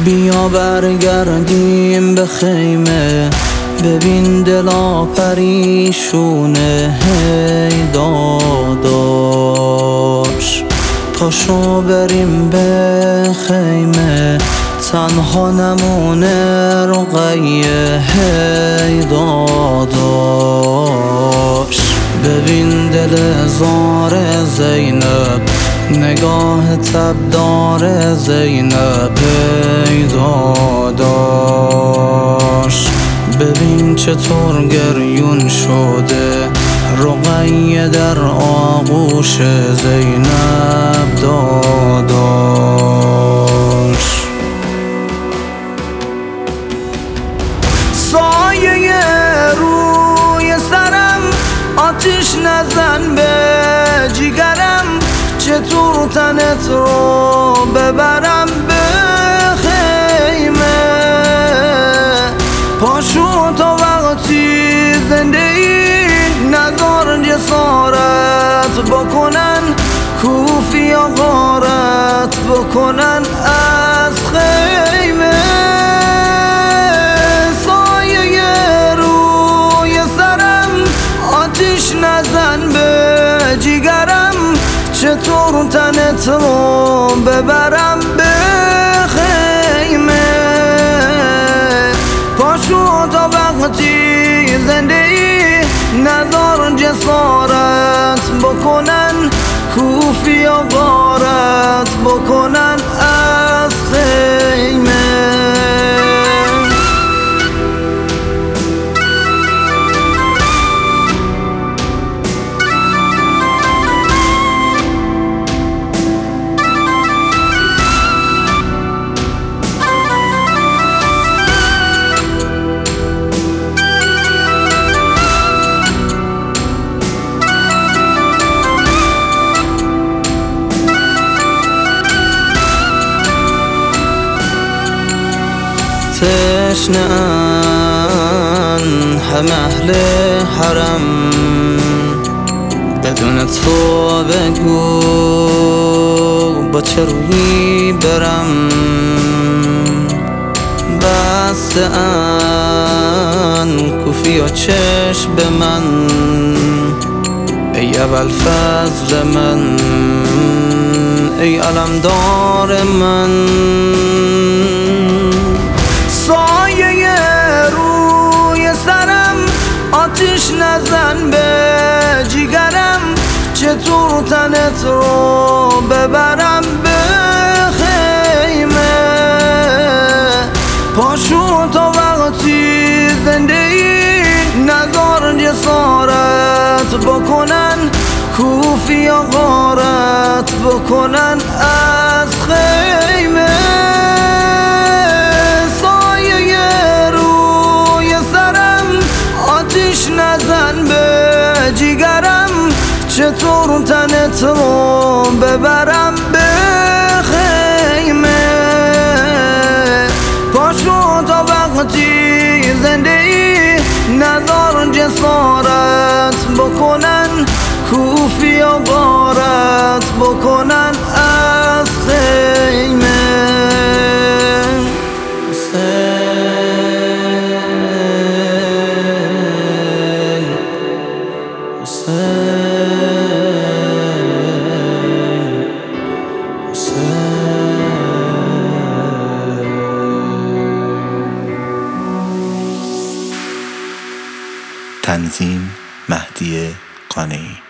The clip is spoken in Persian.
بیا برگردیم به خیمه، ببین دلا پریشونه. هی داداش پاشو بریم به خیمه، تنها نمونه رقیه. هی داداش ببین دل زار زینب، نگاه تبدار زینب. هی داداش ببین چطور گریون شده رقیه در آغوش زینب. داداش سایه روی سرم، آتیش نزن به جیگرم. چطور تنت رو ببرم به خیمه؟ پاشو تا وقتی زنده ای، نذار جسارت بکنن کوفی و غارت بکنن از خیمه. سایه روی سرم، آتیش نزن به جیگرم. چطور تنت رو ببرم به خیمه؟ پاشو تا وقتی زنده ای، نذار جسارت بکنن کوفی و غارت بکنن از خیمه. تشنه‌ان هم اهل حرم، بدون تو بگو با چه رویی برم. بسته‌اند کوفی و چشم به من، ای ابوالفضل من، ای علمدار من. سایه روی سرم، آتیش نزن به جیگرم. چطور تنت رو ببرم به خیمه؟ پاشو تا وقتی زنده ای، نذار جسارت بکنن کوفی و غارت بکنن از خیمه. نزن به جیگرم، چطور تنت رو ببرم به خیمه؟ پاشو تا وقتی زنده ای، نذار جسارت بکنن کوفی و غارت بکنن از خیمه. تنظیم مهدی قانعی.